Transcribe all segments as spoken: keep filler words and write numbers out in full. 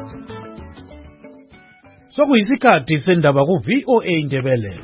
Sokuyisikhathi sendaba ku V O A Ndebele.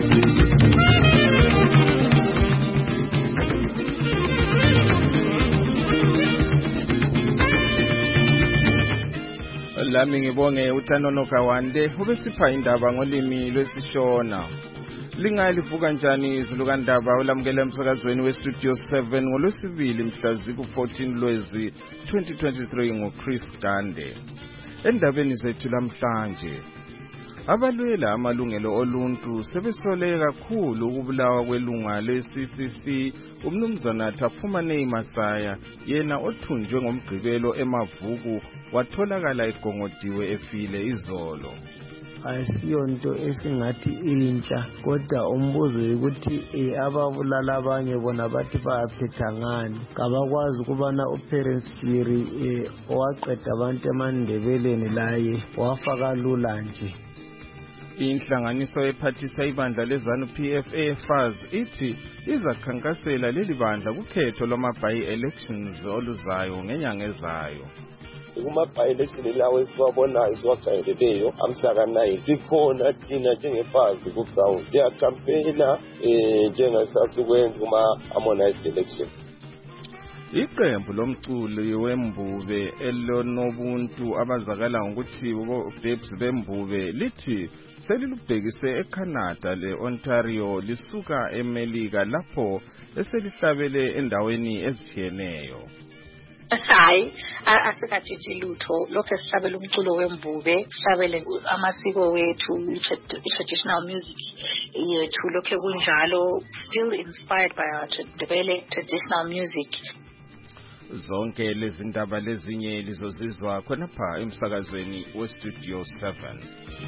Lami ngibonge uThanono Kawande ubesipha indaba ngolimi lwesiShona. Lingalivuka njani izulu kaNdaba olamukela emsakazweni weStudio seven ngolwesibili mhla ziku fourteen Lwezi twenty twenty-three ngoChris Gande. Endabeni zethu namhlanje abalwela amalungelo oluntu sebesole kakhulu ukubulawa kwelunga le-C C C umnumzana Taphumane Masaya yena othunjwe ngomgqibelo eMavuku watholakala egongodiwe efile izolo. Ayisiyonto esingathi intsha kodwa umbuzo ukuthi ababulala abanye bona bathi bayaphetha ngani kabakwazi ukubana uParents Phiri owaqeda abantu eMandebeleni laye wafaka lula nje. Inhlanganiso ephathisa ibandla leZANU P F eFAZ ithi izakhankasela leli bandla kukhetho lwama-by-elections oluzayo ngenyanga ezayo. Kuma-by-election lawo esiwabonayo siwakhangeleleyo amhlaka nine sikhona thina njengeFAZ ku-ground siyakhampeyina um njengasasukwenza kuma-harmonized election. Iqembu lomculi wembube elonobuntu abazakala ngokuthi Babes bembube lithi selilubhekise eCanada le-Ontario lisuka eMelika lapho eselihlabele endaweni ezitshiyeneyo. Hayi asikathithi lutho lokho esihlabela umculo wembube sihlabele amasiko wethu traditional music yethu lokho kunjalo still inspired by our traditional music. Zonke lezi ndaba lezinye lizozizwa khonapha emsakazweni weStudio seven.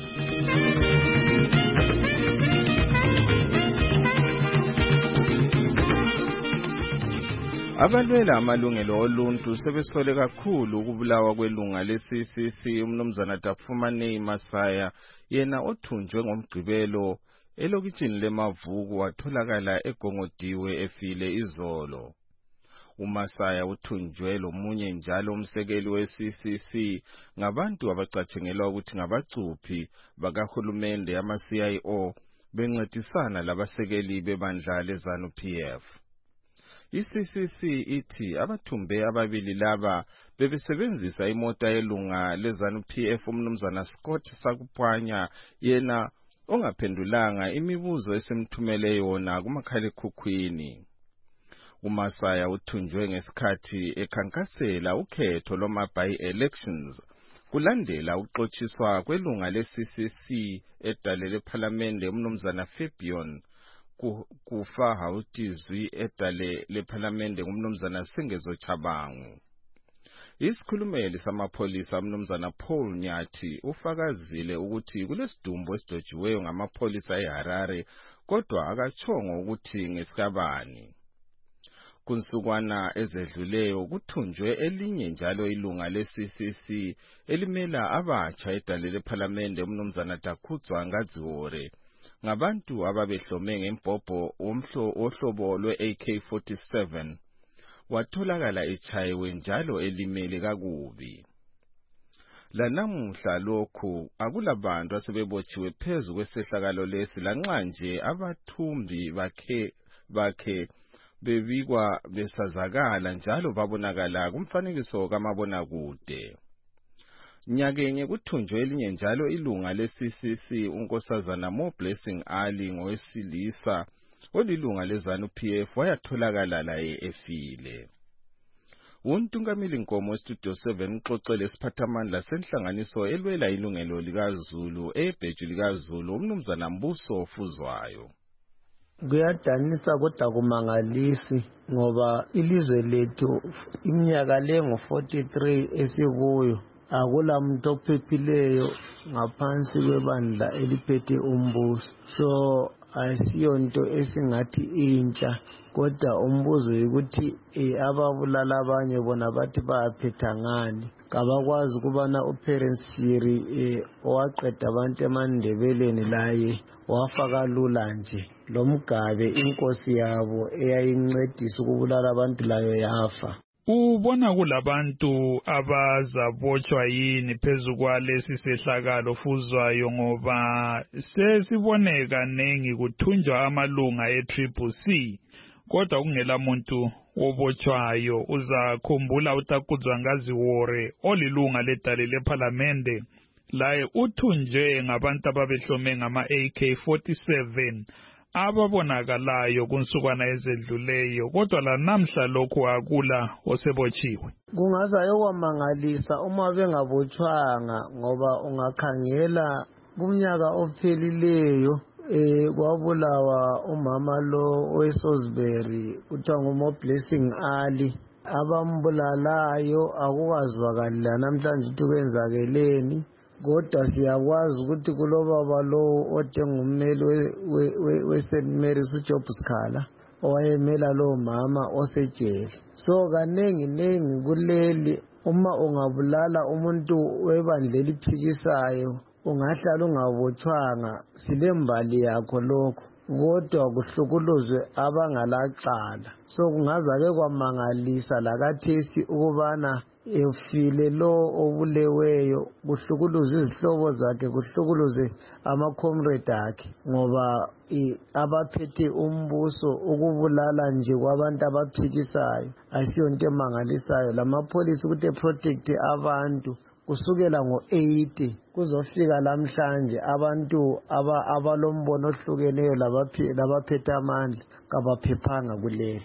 Abalwela amalungelo oluntu sebesole kakhulu ukubulawa kwelunga le-C C C umnumzana Taphumane Masaya yena othunjwe ngomgqibelo elokitshini leMavuku watholakala egongodiwe efile izolo. uMasaya uthunjwe lomunye njalo umsekeli we-C C C ngabantu abacatshengelwa ukuthi ngabacuphi bakahulumende ama-C I O bencedisana labasekeli bebandla leZANU P F. I-C C C ithi abathumbe ababili laba bebesebenzisa imota yelunga leZANU P F umnumzana Scott Sakupwanya yena ongaphendulanga imibuzo esemthumele yona kumakhalekhukhwini. uMasaya uthunjwe ngesikhathi ekhankasela ukhetho lwama-by-elections kulandela ukuxotshiswa kwelunga le-C C C edale lephalamende umnumzana Fabian kufa hawutizwi edale lephalamende ngumnumzana Sengezo Chabangu. Isikhulumeli samapholisa umnumzana Paul Nyathi ufakazile ukuthi kulesidumbu esidojiweyo ngamapholisa eHarare kodwa akachongo ukuthi ngesikabani. Kunsukwana ezedluleyo kuthunjwe elinye njalo ilunga le-C C C elimela abatsha edale lephalamende umnumzana Takudzwa Ngadziwore ngabantu ababehlome ngembhobho ohlobo lwe-A K forty-seven watholakala echayiwe njalo elimele kakubi. Lanamuhla lokhu akulabantu asebebotshiwe phezu kwesehlakalo lesi lanxa nje abathumbi bakhe bakhe bebikwa besazakala njalo babonakala kumfanekiso kamabonakude. Nyakenye kuthunjwe elinye njalo ilunga le-C C C unkosazana Mo Blessing Ali ngowesilisa olilunga leZANU P F wayatholakala laye efile. Untungamili Nkomo weStudio seven uxoxele isiphathamandla senhlanganiso elwela ilungelo likaZulu ebheju likaZulu umnumzana Mbuso Fuzwayo. Kuyadanisa kodwa kumangalisi ngoba ilizwe lethu iminyaka lengo forty-three esikuyo akula muntu ophephileyo ngaphansi kwebandla eliphethe umbuso. So ayisiyonto esingathi intsha kodwa umbuzo ukuthi ababulala abanye bona bathi bayaphetha ngani kabakwazi ukubana uParents Phiri owaqeda abantu eMandebeleni laye wafaka lula nje lomgabe inkosi yabo eyayincedisa ukubulala abantu layo yafa. ubona kulabantu abazabotshwa yini phezu kwalesi sehlakalo fuzwayo ngoba sesibone kanengi kuthunjwa amalunga e-Triple C kodwa kungela muntu obotshwayo. Uzakhumbula uTakuzwangazi Wore olilunga ledale lephalamende laye uthunjwe ngabantu ababehlome ngama-A K forty-seven ababonakalayo kunsukwana ezedluleyo kodwa lanamhla lokhu akula osebotshiwe. Kungaza yowamangalisa uma bengabotshwanga ngoba ungakhangela kumnyaka ophelileyo eh kwabulawa umama lo weSosbury kuthiwa nguMo Blessing Ali abambulalayo akukwazwakali namhlanje ukuthi kwenzakeleni kodwa siyakwazi ukuthi kulobaba lo otengumeli we-Saint Mary's uJob Sikhala owayemela lo mama osejele. So kanengi nengi kuleli uma ungabulala umuntu webandla eliphikisayo ungahlala ungabotshwanga silembali yakho lokho kodwa kuhlukuluzwe abangalacala. So kungaza ke kwamangalisa lakathesi ukubana efile lo obuleweyo kuhlukuluze izihlobo zakhe kuhlukuluze ama-comrade akhe ngoba abaphethe umbuso ukubulala nje kwabantu abaphikisayo ayisiyo nto emangalisayo. Lamapholisi ukuthi eprotecte abantu kusukela ngo-eighty kuzofika lamhlanje abantu abalombono ohlukeneyo labaphethe amandla kabaphephanga kuleli.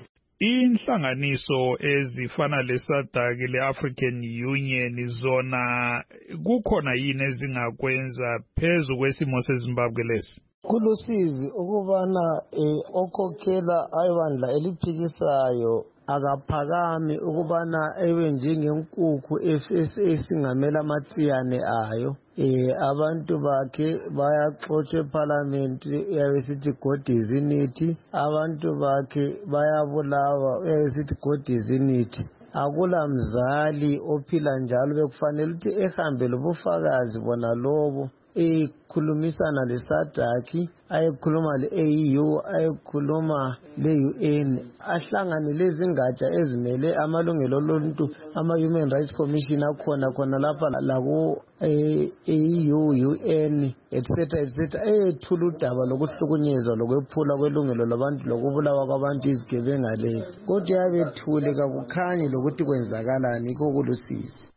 Inhlanganiso ezifana leSADC le-African Union zona kukhona yini ezingakwenza phezu kwesimo seZimbabwe lesi? Kulusizi ukubana okhokhela ayibandla eliphikisayo akaphakami ukubana ebe njengenkukhu esingamela amatsiyane ayo. Eh abantu bakhe bayaxotsha eParliament uyabe sithi God is in it, abantu bakhe bayabulawa uyabe sithi God is in it. Akula mzali ophila njalo bekufanele ukuthi ehambe lobufakazi bona lobo ekhulumisana leSADC ayekhuluma le-A E U ayekhuluma le-U N ahlangane lezi ngatsha ezimele amalungelo oluntu ama-Human Rights Commission akhona khona lapha lako A E U, U N etc etc eyethula udaba lokuhlukunyezwa lokwephula kwelungelo labantu lokubulawa kwabantu izigebenga lezi kodwa yabethule kakukhanyi lokuthi kwenzakalani yikho kulusizi.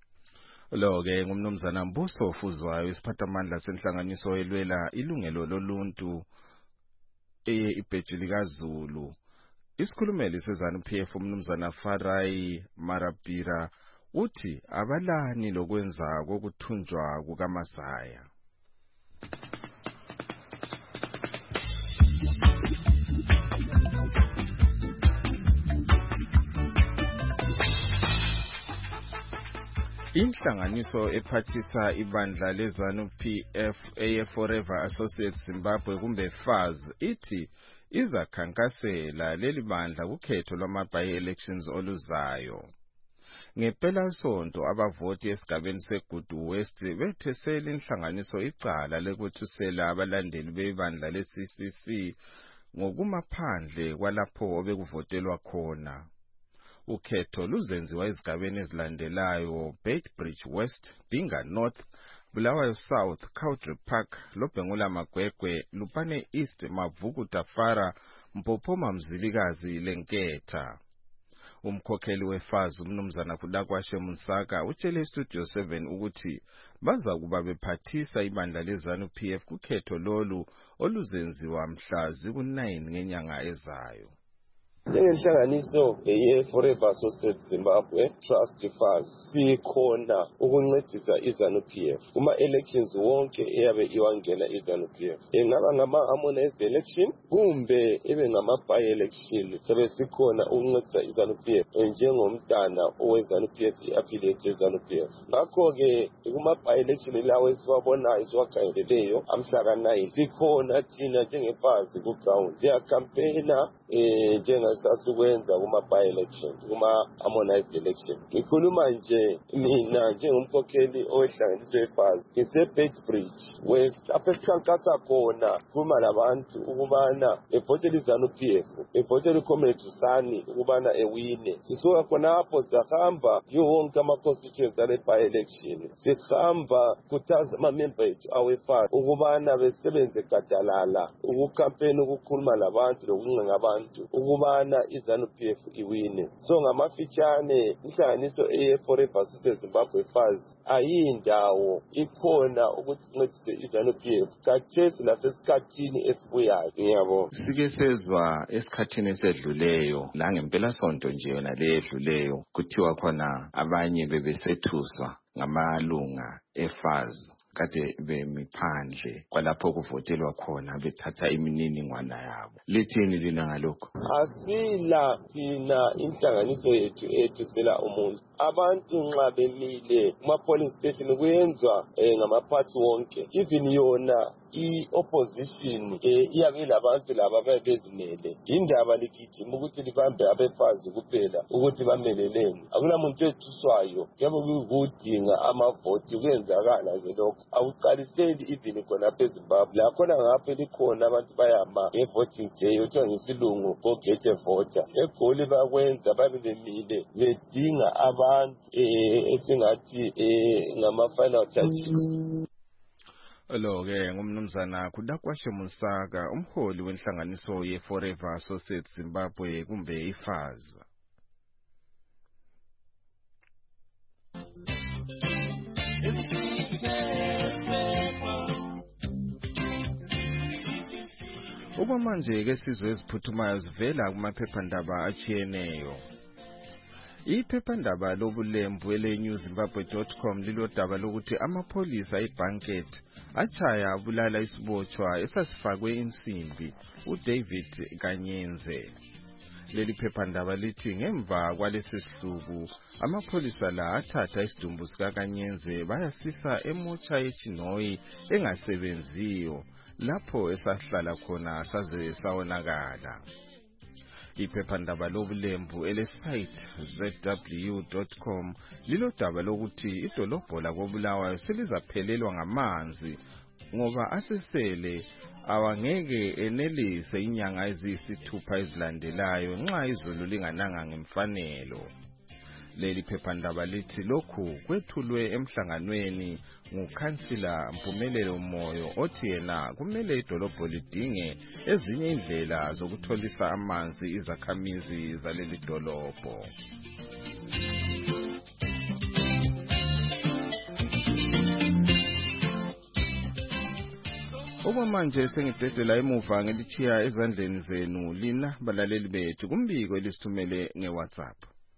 Lo-ke ngumnumzana Mbuso Fuzwayo isiphathamandla senhlanganiso elwela ilungelo loluntu ibheji likaZulu. Isikhulumeli seZanu P F umnumzana Farai Marabira uthi abalani lokwenza kokuthunjwa kukaMasaya. Inhlanganiso ephathisa ibandla leZanu P F A Forever Associates Zimbabwe kumbe F A Z ithi izakhankasela leli bandla kukhetho lwama-by-elections oluzayo. Ngempela sonto abavoti esigabeni seGudu West bethesela inhlanganiso icala lekuthusela abalandeli bebandla le-C C C ngokumaphandle kwalapho obekuvotelwa khona. Ukhetho luzenziwa ezigabeni ezilandelayo: Beitbridge West, Binga North, Bulawayo South, Cowdrey Park, Lobhengula Magwegwe, Lupane East, Mavuku Tafara, Mpophoma Mzilikazi lenketha. Umkhokheli we-F A Z umnumzana Kudakwashe Munsaka utshele Studio seven ukuthi baza kuba bephathisa ibandla leZanu P F kukhetho lolu oluzenziwa mhla ziku nine ngenyanga ezayo. Njengenhlanganiso ye-Forever Associates Zimbabwe Trust F A Z sikhona ukuncedisa iZanu P F kuma-elections wonke eyabe iwangena iZanu P F, engaba ngama-harmonized election kumbe ebe ngama-by-election. Sabe sikhona ukuncedisa iZanu P F njengomntana oweZanu P F i-affiliate yeZanu P F. Ngakho-ke kuma-by-election lawo esiwabonayo esiwakhangeleleyo amhla ka nine sikhona thina njenge-F A Z kuground siyakhampeyina eh njengasasukwenza kuma by election kuma harmonized election. Ngikhuluma nje mina njengomkhokheli owehlanganiso yeFAZ ngise Beitbridge West lapho esikhankasa khona kuma labantu ukubana evotele iZANU-P F, evotele uComrade Sani ukubana ewine. Sisuka khonapho sahamba yonke ama constituents ale by election, sihamba kuthaza ama members aweFAZ ukubana besebenze gadalala ukucampaign ukukhuluma labantu lokuncenga abantu ukubana iZANU-P F iwine. So ngamafitshane inhlanganiso eForever Society Zimbabwe FAZ ayindawo ikhona ukuthi ncedise iZANU-P F kathesi lasesikhathini esibuyayo. Ngiyabonga. Sike sezwa esikhathini esedluleyo la ngempela sonto nje yona ledluleyo kuthiwa khona abanye bebesethuswa ngamalunga eFAZ kade bemiphandle kwalapho kuvotelwa khona bethatha imininingwana yabo. Lithini lina ngalokho? Asila thina inhlanganiso yethu ethusela umuntu. Abantu nxa bemile kuma polling station kuyenzwa eh, ngamaphathi wonke. Even yona i-opposition eh, iyabe labantu laba bezimele. Indaba ligijima ukuthi libambe abeFAZ kuphela ukuthi bameleleni. Akula muntu ethuswayo. Kuyabe kuyikudinga amavoti kwenzakala nje lokho. Awuqaliseli even khona eZimbabwe. La khona ngapha likhona abantu bayama e-voting day othiwa ngesilungu go get a voter. Egoli bakwenza babe bemile bedinga abantu eh esingathi eh ngama final touches. Lo ke ngumnumzana Kudakwashe Musaka, umholi wenhlanganiso yeForever Society Zimbabwe kumbe iFAZ. Uba manje ke sizwe eziphuthumayo zivela kumaphephandaba achiyeneyo. Iphephandaba lobulembu ele news zimbabwe dot com lilodaba lokuthi amapholisa eBanket achaya abulala isibotshwa esasifakwe insimbi uDavid Kanyenze. Leli phephandaba lithi ngemva kwalesi sihluku amapholisa la athatha isidumbu sika Kanyenze bayasisa emotsha yeChinoyi engasebenziyo lapho esahlala khona saze sawonakala. Iphephandaba lobulembu elesite z w dot com lilodaba lokuthi idolobho lakoBulawayo selizaphelelwa ngamanzi ngoba asesele awangeke enelise inyanga eziyisithupha ezilandelayo nxa izulu lingananga ngemfanelo. Leli phephandaba lithi lokhu kwethulwe emhlanganweni nguKhansila Mpumelelo Moyo othi yena kumele idolobho lidinge ezinye indlela zokutholisa amanzi izakhamizi zaleli dolobho. Oba manje sengidedela emuva ngelichiya ezandleni zenu lina balaleli bethu kumbiko elisithumele ngeWhatsApp.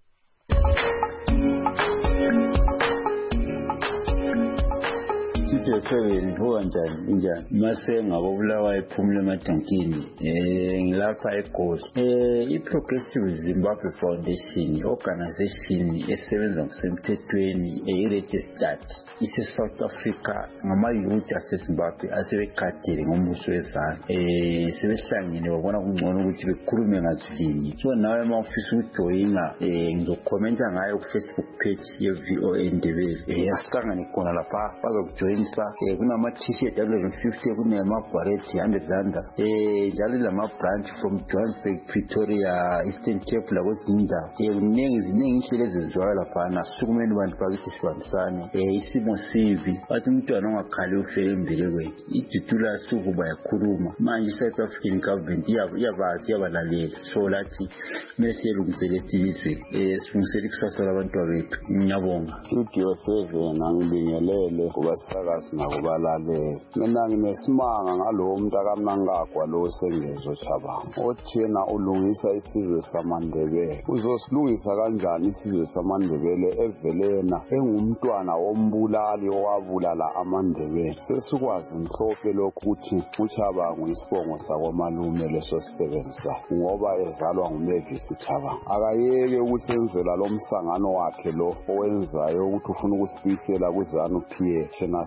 Seven njani njani mase ngabobulawa ephumule emadonkini eh ngilapha eGozi. Eh iProgressive Zimbabwe Foundation organization esebenza ngosemthethweni e-registered ise South Africa ngama youth aseZimbabwe asebekadile ngombuso wezana. Eh sebehlangene babona kungcono ukuthi bekhulume ngazwini. So nawe uma ufisa ukujoyina eh ngizokhomenta ngayo ku Facebook page ye V O A Ndebele. Eh asihlangane khona lapha bazokujoyina eh kunama t-shirt one hundred fifty kunema barret one hundred rand eh njalo lama branch from Johannesburg, Pretoria, Eastern Cape lakozinda eh kuningi ziningi inhlelo ezizwakala lapha nasukumeni bantu bakithi sibambisane eh isimo sivi bathi umntwana ongakhali ufele embelekweni idudula sukuba yakhuluma manje South African government iyabazi yabalalela so lathi kumele siyelungiselele izwe eh silungiselele ikusasa labantu bethu. Ngiyabonga studio seven angibingelele kubasakazi nakubalale. Mina nginesimanga ngalowo muntu akamnankagwa lo sengezo Chabanga othi yena ulungisa isizwe samaNdebele. Uzosilungisa kanjani isizwe samaNdebele evelena engumntwana wombulali owabulala amaNdebele? Sesikwazi mhlophe lokhu ukuthi uChabanga isibongo sakwamalume leso sisebenzisa ngoba ezalwa nguMavis Chabanga. Akayeke ukusenzela lo msangano wakhe lo owenzayo ukuthi ufuna ukusifisela kuZANU-P F thina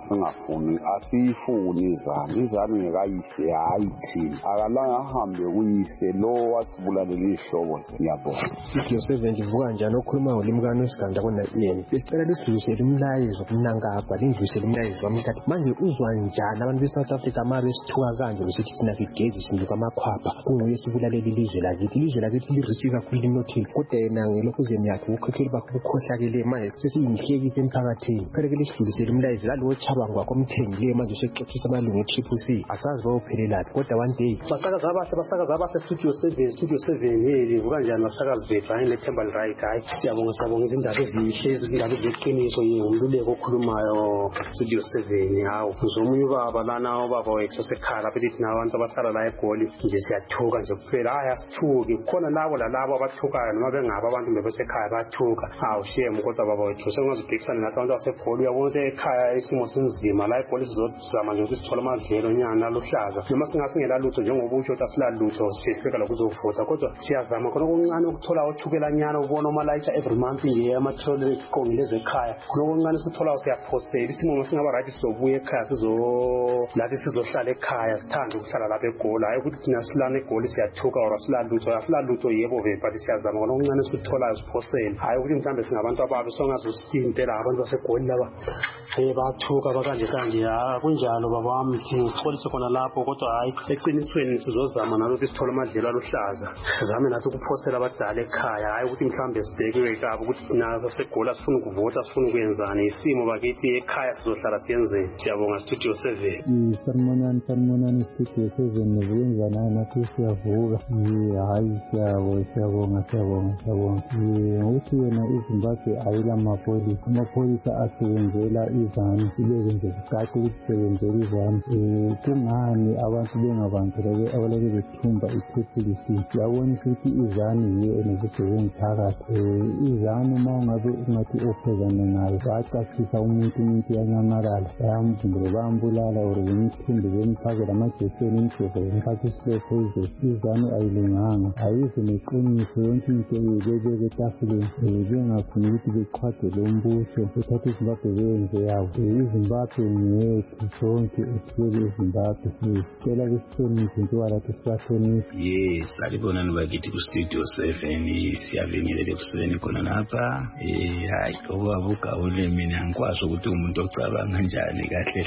singafuni asiyifuni izanu izanu ngekayise hayi thina akalanga ahambe kuyise lo wasibulalela ihlobo ngiyabona Studio seven livuka njani okhuluma ngolimkani wesiganda kona-yena besicela lidlulisele umlayezo kumnankagwa lindlulisele umlayezo wami kathi manje uzwa njani abantu be-South Africa ma besithuka kanje besithi thina sigezi sinduka amakhwapha kunguye sibulalela ilizwe lakithi ilizwe lakithi lirichi kakhulu linothile kodwa yena ngelokhuzeni yakhe ukhokheli bakhe bukhohlakele manje sesiyinhlekisa emphakathini kufanele lidlulisele umlayezo lalowo chabango wakho omthengileyo manje usexoxisa amalungu e-triple C asazi bayophelelaphi kodwa one day basakazi abahle basakazi abahle studio seven studio seven hey livuka njani basakazi bethu hayi lethemba right hayi siyabonga siyabonga izindaba ezihle izindaba eziqiniso ngumluleko okhulumayo studio seven hawo ngizomunye ubaba lana ubaba wethu osekhaya lapha ethi nabantu abahlala la eGoli nje siyathuka nje kuphela hayi asithuki khona labo lalabo abathukayo noma bengaba abantu bebesekhaya bathuka hawu shame kodwa baba wethu sengazibhekisana nathi abantu baseGoli uyabona ukuthi ekhaya isimo sinzima la eGoli sizozama nje ukuthi sithola amadlelo nyana luhlaza noma singasingela lutho njengoba usho ukuthi asilalutho sifika la kuzovota kodwa siyazama khona okuncane ukuthola othukela nyana ubona umalayicha every month nje amathole qongileze ekhaya khona okuncane sithola siyaphostela isimo singaba right sizobuya ekhaya sizo lathi sizohlala ekhaya sithanda ukuhlala lapha eGoli hayi ukuthi thina silana eGoli siyathuka or silalutho asilalutho yebo vele but siyazama khona okuncane sikutholayo siphostela hayi ukuthi mhlambe singabantu ababi songazosinto la abantu baseGoli laba eh bathuka bakanje kanje ha kunjalo baba wami ngixolise khona lapho kodwa hayi eqinisweni sizozama nalokho sithola amadlelo aluhlaza sizame nathi ukuphostela abadala ekhaya hayi ukuthi mhlambe sibheke ekabo ukuthi naso seGoli asifuna ukuvota asifuna ukuyenzana isimo bakithi ekhaya sizohlala siyenzeni siyabonga studio seven sanmonani sanmonani studio seven nokuyenzana nathi siyavuka hayi siyabo siyabonga siyabonga siyabonga ukuthi yena iZimbabwe ayila mapolisa amapolisa asebenzela izanu ileke nje sicace ukuthi sebenzela izanu kungani abantu bengabantu abaleke bethumba i-triple C siyabona ukuthi izanu yiyo enezigebengu phakathi izanu uma ungabe ungathi ophezana nayo bacacisa umuntu umuntu yanyamalala bayamvumbule bayambulala or bemithumbe bemphakela amajekiseni imjovo bemfaka isilepho ize izanu ayilunganga ayize neqiniso yonke into bebeke etafuleni bengafuni ukuthi beqhwadele umbuso bethatha iZimbabwe beyenze yabo iZimbabwe ngeyethu sonke esibeke iZimbabwe sicela kusihloniphe ntwalathi sibahloniphe yes alibonani bakithi ku-studio seven siyabingelela ekuseni khona lapha um hayi okwabuka ulimi angikwazi ukuthi umuntu ocabanga njani kahle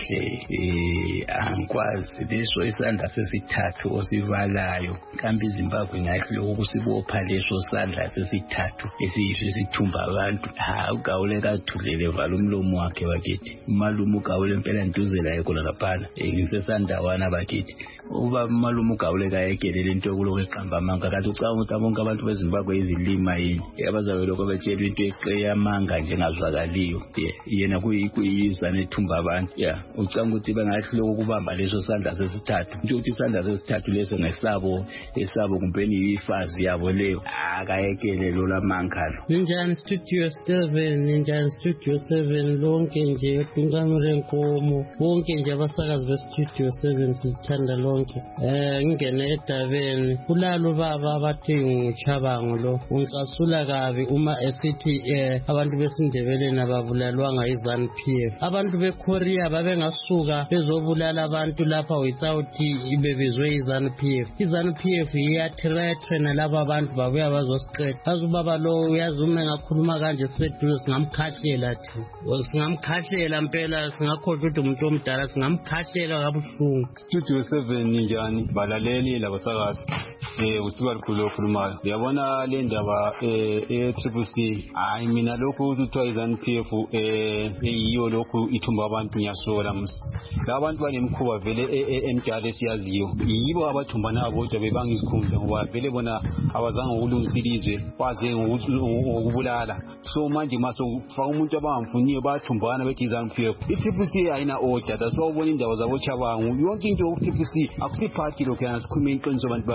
hle um angikwazi leso isandla sesithathu osibalayo kambe iZimbabwe ngathi lokhu kusibopha leso sandla sesithathu esiyiso esithumba abantu ha ugawule kathulele vala umlomo wakhe bakithi umalume ugawule impela ntuzela yekho laphana ngisesandawana bakithi uba umalume ugawule kayekelele into yokuloko eqamba amanga kathi ucabanga ukuthi bonke abantu beZimbabwe izilima yini abazabe lokho betshela into eqeyamanga nje engazwakaliyo yena kuyizana ethumba abantu ya ucabanga ukuthi bangathi lokho kubamba leso sandla sesithathu nje ukuthi isandla sesithathu leso ngesabo esabo kumpeni ifazi yabo leyo akayekele lo lamankalo njani studio seven njani studio seven lonke nje tinkamere nkomo bonke nje abasakazi be-studio seven sithanda lonke eh ngene edabeni kulalo baba abathi nguchabango lo uncasula kabi uma esithi eh abantu besindebeleni ababulalwanga iZANU P F abantu beKorea babengasuka bezobulala abantu lapha without ibebizwe iZANU P F iZANU P F iyathreaten nalabo abantu babuya bazosiqeda azubaba lo uyazume ngakhuluma kanje seduze singamkhahlela thi singamkhahlela impela singakhohlwa ukuthi umuntu omdala singamkhahlela kabuhlungu studio seven njani balaleli labasakazi eh usiba likhulu okhulumayo uyabona le ndaba eh e-triple C hayi mina lokho ukuthi iZANU P F eh eyiyo lokho ithumba abantu ngiyasola msi labantu banemkhuba vele emjalo siyaziyo yibo abathumba nabo kodwa bebanga izikhundla ngoba vele bona abazange ukulungisilizwe kwaze ngokubulala so manje maso fa umuntu abangamfuniyo bathumbana bethi iZANU P F i-triple C ayina order that's why ubona indaba zabo chabangu yonke into yoku-triple C akusiphathi lokho yana sikhuluma iqiniso abantu bakithi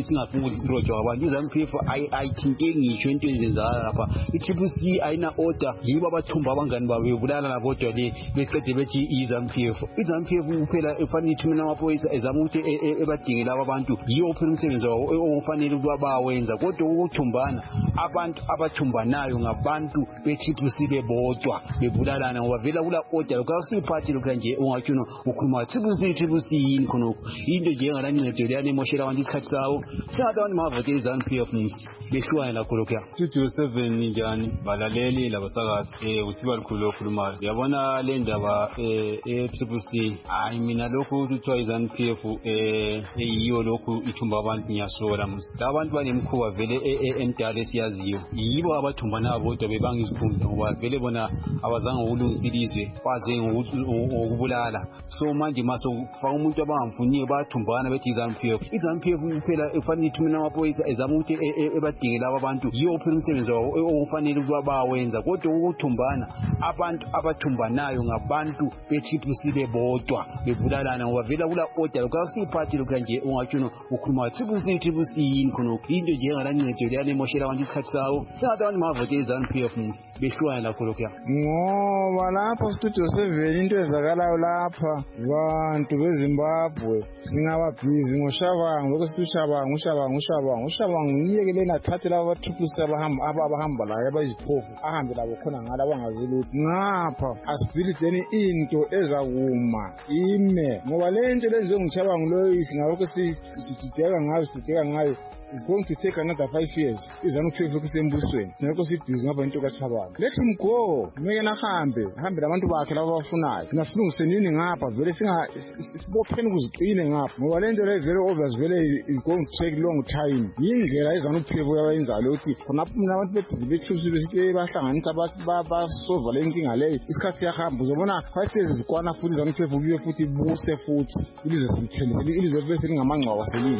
singafuni ukurojwa abantu iZANU-P F ayithinte ngisho into ezenzakala lapha i-Triple C ayina order yibo abathumba abangani babo bebulala labodwa le beqede bethi iZANU-P F iZANU-P F kuphela efanele ithumela amaphoyisa ezama ukuthi ebadingela abantu yiwo phela umsebenzi wawo ofanele ukuba bawenza kodwa ukuthumbana abantu abathumbanayo ngabantu be-Triple C bebodwa bebulalana ngoba vela kula order lokho akusiphathi lokho nje ungatshuno ukhuluma Triple C Triple C yini khonokho into nje engalancedo leyani emoshela abantu isikhathi sawo singathi abantu mavotela iZANU-P F nisi behlukane lakho lokho Studio seven njani balaleli labasakazi eh usiba likhulu okhulumayo ngiyabona le ndaba eh e-Triple C hayi mina lokho kuthiwa iZANU-P F eh eyiyo lokho ithumba abantu ngiyasola musi abantu banemkhuba vele emdala esiyaziyo yibo abathumbana bodwa bebanga izikhundla ngoba vele bona abazange ukulungisilizwe kwaze ngokubulala so manje maso kufaka umuntu abangamfuniyo bathumbana bethi iZANU-P F iZANU-P F kuphela efanele ithumela amaphoyisa ezama ukuthi ebadingela abantu yiwo phela umsebenzi wawo ofanele ukuba bawenza kodwa ukuthumbana abantu abathumbanayo ngabantu be-Triple C bebodwa bebulalana ngoba vela kula order lokho akusiphathi lokho nje ungatshuno ukhuluma Triple C Triple C yini khonokho into nje engalancedo leyani emoshela abantu isikhathi sawo singathi abantu mavotela iZANU-P F nisi behlukane lakho lokho ngoba lapho Studio seven into ezakalayo lapha bantu beZimbabwe singababhizi ngoshabangu lokho sithi ushabangu ushabangu ushabangu ushabangu ngiyeke lena thathe laba Triple C abahamba abahamba la abayiziphofu ahambe labo khona ngala abangazi lutho ngapha asibilideni into ezakuma ime ngoba le nto lenziwe ngicabanga lo isingalokho sidideka ngayo sidideka ngayo It's going to take another five years. iZANU-P F kusembusweni. Ngakho sibhizi ngapha into kaChabanga. Let him go. Kumele nahambe, hambe labantu bakhe laba bafunayo. Nasilungise nini ngapha vele singa sibopheni kuziqine ngapha. Ngoba le nto le very obvious vele is going to take long time. Yindlela iZANU-P F yabayenzalo ukuthi khonapho abantu bebhizi bethusi besithi bahlanganisa basolve le inkinga leyo. Isikhathi siyahamba uzobona five years zikwana futhi iZANU-P F kubuye futhi buse futhi. Ilizwe siliphelele. Ilizwe bese lingamangcwa selini.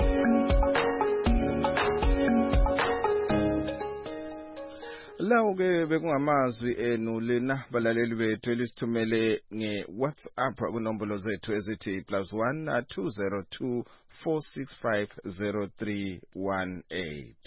Lawo ke bekungamazwi enu lena balaleli bethu elisithumele nge-WhatsApp kunombolo zethu ezithi plus one two zero two four six five zero three one eight.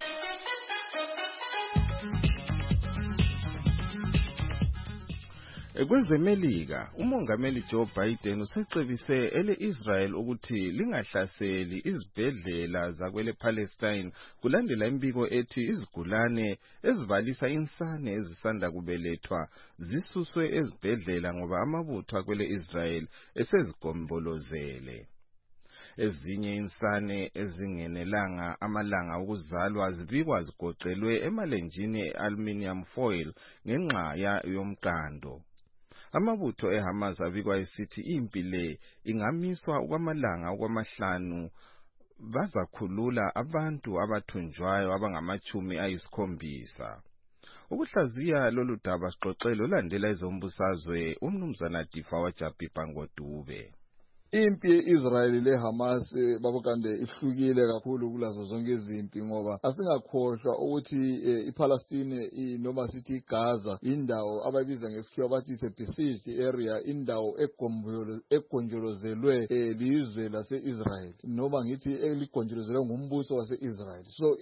Kwezemelika umongameli Joe Biden usecebise ele-Israel ukuthi lingahlaseli izibhedlela zakwele Palestine kulandela imbiko ethi izigulane ezivalisa insane ezisanda kubelethwa zisuswe ezibhedlela ngoba amabutho akwele Israel esezigombolozele. Ezinye insane ezingenelanga amalanga ukuzalwa zibikwa zigoqelwe emalenjini e-aluminium foil ngenxa yomqando. Amabutho eHamas abikwa esithi impi le ingamiswa okwamalanga okwamahlanu bazakhulula abantu abathunjwayo abangamachumi ayisikhombisa. Ukuhlaziya lolu daba sixoxelo landela izombusazwe umnumzana Difa waJapipa Ngodube. Impi ye-Israel le-Hamas babukande ihlukile kakhulu kulazo zonke izimpi ngoba asingakhohlwa ukuthi iPalestine noma sithi iGaza indawo ababiza ngesikhiwa bathi is a besieged area, indawo egonjolozelwe lizwe lase-Israel noma ngithi eligonjolozelwe ngumbuso wase-Israel. So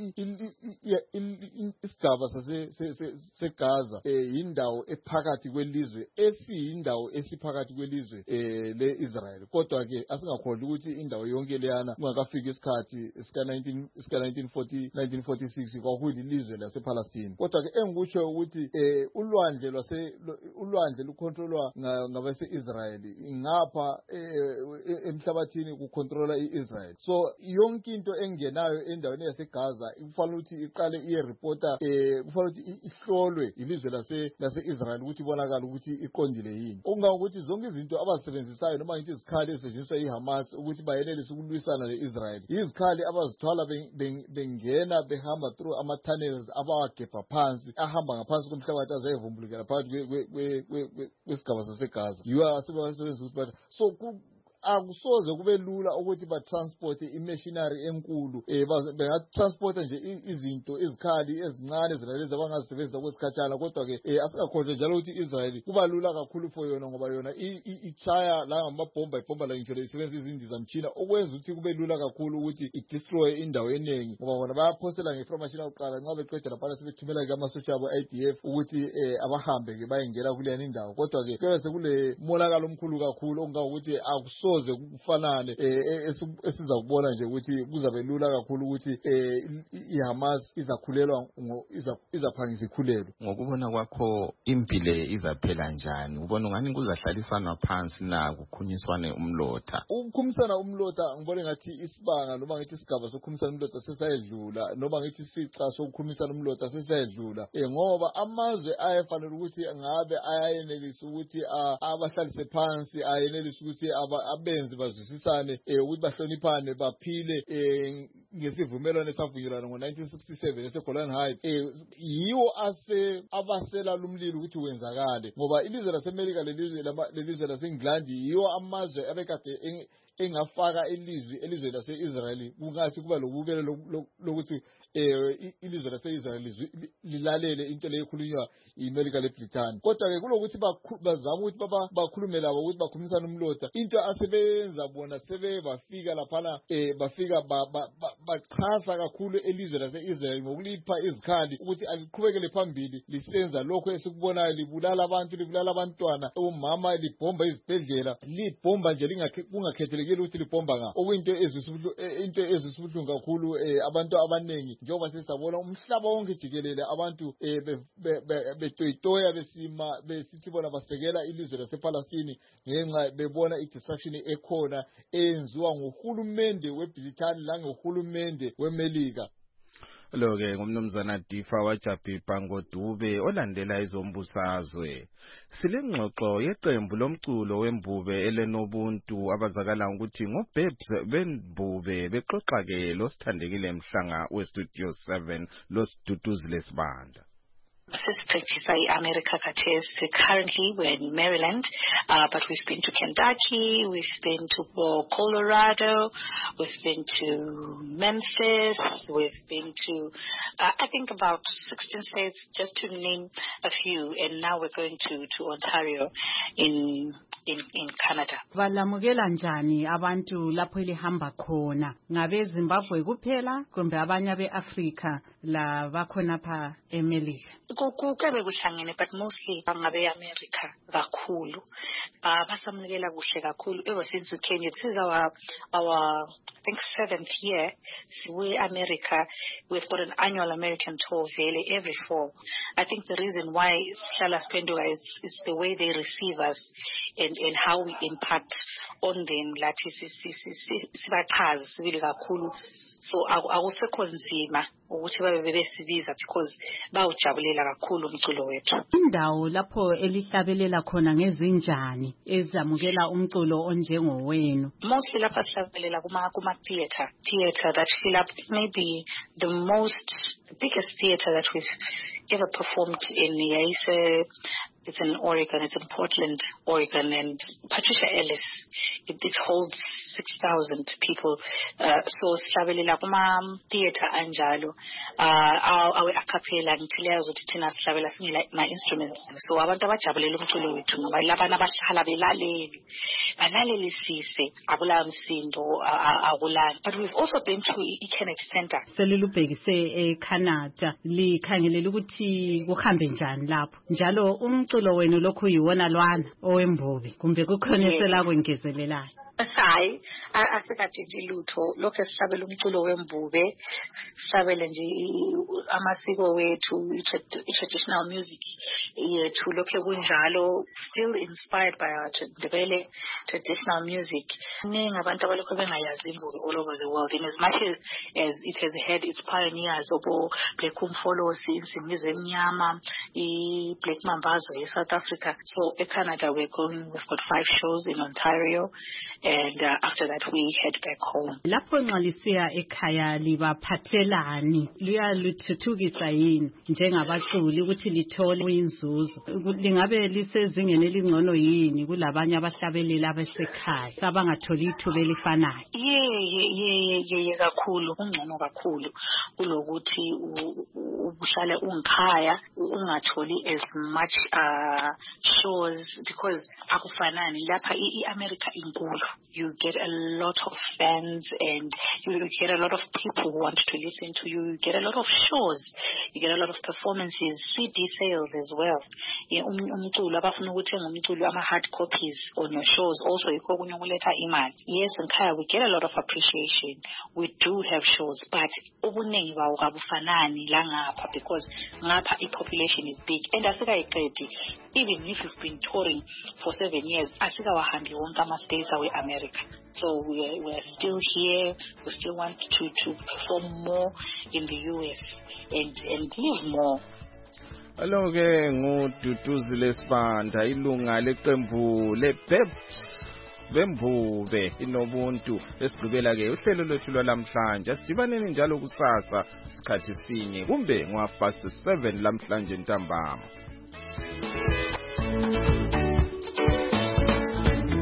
isigaba seGaza indawo ephakathi kwelizwe esiyindawo esiphakathi kwelizwe le-Israel. Kodwa ke asingakhohlwa ukuthi indawo yonke leyana kungakafika isikhathi sika nineteen forty-six kwakuyilizwe lasePalestine. Kodwa ke engikutsho ukuthi ulwandle lwase ulwandle lukontrolwa ngabase-Israel ngapha emhlabathini kukontrola iIsrael. So yonke into engenayo endaweni yaseGaza kufanele ukuthi iqale iye reporta kufanele ukuthi ihlolwe ilizwe lase lase-Israel ukuthi ibonakala ukuthi iqondile yini. Okungakuthi zonke izinto abazisebenzisayo noma into izikhali ezisetshenziswa yiHamas ukuthi bayenelise ukulwisana le-Israel izikhali abazithwala bengena behamba through ama-tunnels abawagebha phansi ahamba ngaphansi komhlabathi azayivumbulukela phakathi kwesigaba saseGaza yiwo asebasebenzisa ukuthi so akusoze kube lula ukuthi ba transport i-machinery enkulu eh benga transport nje izinto izikhali ezincane ezinalezi abangazisebenzisa kwesikhatshana kodwa ke asikakhohle njalo ukuthi Israel kuba lula kakhulu for yona ngoba yona ichaya la ngamabhomba ibhomba la ngitsho isebenzisa izindiza mchina okwenza ukuthi kube lula kakhulu ukuthi i-destroy indawo eningi ngoba bona bayaphosela nge-information yokuqala nxa beqeda lapha sebethumela ke amasosha abo I D F ukuthi abahambe ke bayengena kuleni indawo kodwa ke kube sekule monakalo omkhulu kakhulu ongakuthi akusoze kufanane esiza kubona nje ukuthi kuzabe lula kakhulu ukuthi iHamas izakhulelwa izaphangisa ikhulelwe. Ngokubona kwakho impilo izaphela njani? Ubona ngani kuzahlalisana phansi na kukhunyiswane umlotha? Ukukhumisana umlotha ngibona ngathi isibanga noma ngithi isigaba sokukhumisana umlotha sesayedlula noma ngithi isixa sokukhumisana umlotha sesayedlula eh ngoba amazwe ayafanele ukuthi ngabe ayayenelisa ukuthi abahlalise phansi ayenelisa ukuthi abenzi bazwisisane ukuthi bahloniphane baphile ngesivumelwano esavunyelwana ngo nineteen sixty-seven eseGolan Heights yiwo ase abasela lumlilo ukuthi wenzakale ngoba ilizwe laseMelika lelizwe lelizwe laseNgland yiwo amazwe abekade engafaka ilizwi elizwe lase-Israel kungathi kuba lobubele lokuthi ilizwe lase-Israel lilalele into leyo ekhulunywa iMelika leBritani kodwa ke kulokuthi bazama ukuthi bakhulume labo ukuthi bakhumisana umlotha into asebenza bona sebe bafika laphana bafika bachasa kakhulu elizwe lase-Israel ngokulipha izikhali ukuthi aliqhubekele phambili lisenza lokho esikubonayo libulala abantu libulala abantwana omama libhomba izibhedlela libhomba nje lingakhethelekile ukuthi libhomba nga okuyinto ezisibudlu into ezisibudlungu kakhulu abantu abanengi njengoba sesabona umhlaba wonke jikelele abantu betoyitoya besima besithi bona basekela ilizwe lasePalestine ngenxa bebona i-destruction ekhona enziwa ngohulumende weBritani la ngohulumende weMelika. Lo-ke ngumnumzana Difa Wajabhibha Ngodube olandela izombusazwe. Silengxoxo yeqembu lomculo wembube elenobuntu abazakala ukuthi ngoBabes bembube bexoxa-ke losithandekile mhlanga weStudio seven losiduduzi lesibanda. Sisiphractice i-America khathesi. Currently we're in Maryland, uh, but we've been to Kentucky, we've been to uh, Colorado, we've been to Memphis, we've been to, uh, I think about sixteen states, just to name a few, and now we're going to, to Ontario in in in Canada. Balamukela njani abantu lapho elihamba khona? Ngabe Zimbabwe kuphela kumbe abanye abe-Africa la bakhona pha eMelika? Kukebe kuhlangene but mostly bangabe America kakhulu. Uh, basamukela kuhle kakhulu ever since we came here. This is our our I think seventh year. So we America, we've got an annual American tour vele every fall. I think the reason why Hlala Spendula is, is the way they receive us and, and how we impact on them. Lathi sibachaza sibili kakhulu. So akusekho nzima ukuthi babe bebesibiza because bawujabulela kakhulu umculo wethu. Indawo lapho elihlabelela khona ngezinjani ezamukela umculo onjengowenu? Mostly lapha sihlabelela kuma kuma theater theater that fill up maybe the most the biggest theater that we've ever performed in. Yaise, it's in Oregon, it's in Portland, Oregon, and Patricia Ellis. It, it holds six thousand people. Uh, so sihlabelela kuma theater anjalo. Uh, our a cappella ngithilezo ukuthi thina sihlabela singela my instruments. So abantu abajabulela umculo wethu ngoba labana abahlala belaleli balaleli sise akula msindo akulani. But we've also been to iKennedy Center. Selilubhekise eCanada likhangelela ukuthi kuhambe njani lapho. Njalo umculo wenu lokhu yiwona lwana owembobi kumbe kukhona eselakwengezelelayo? Hayi, asikatshintshi lutho. Lokho esisabela umculo wembube, sisabele nje amasiko wethu, traditional music yethu lokho kunjalo, still inspired by our Ndebele traditional music. Ningi abantu abalokho bengayazi imbube all over the world, in as much as, as it has had its pioneers, obo Black Umfolosi, Insimbizo Emnyama, i Black Mambazo in South Africa. So in Canada we're going, we've got five shows in Ontario. and uh, after that we head back home. Lapho nxalisiya ekhaya libaphathelani luyaluthuthukisa yini njengabaculi ukuthi lithole inzuzo lingabe lisezingeni elingcono yini kulabanye abahlabeleli abasekhaya sabangatholi ithuba elifanayo? Ye ye ye ye kakhulu ungcono kakhulu kulokuthi ubuhlale ungikhaya ungatholi as much uh, shows because akufanani lapha iAmerica inkulu. You get a lot of fans and you get a lot of people who want to listen to you. You get a lot of shows. You get a lot of performances, C D sales as well. Umculo abafuna ukuthenga umculo ama hard copies on your shows also yikho kunye ukuletha imali. Yes, ngikhaya we get a lot of appreciation. We do have shows, but ubuningi bawo kabufanani la ngapha because ngapha i-population is big and asikayiqedi. Even if you've been touring for seven years, asikawahambi wonke ama-states awe America. So we are, we are still here. We still want to, to perform more in the U S and, and live more. Hello ke nguDuduzi Lesibanda ilunga leqembu leBebs Bembube inobuntu esigqibela ke uhlelo lwethu lwalamhlanje asidibaneni njalo kusasa isikhathi sinye kumbe ngwa past seven lamhlanje ntambama.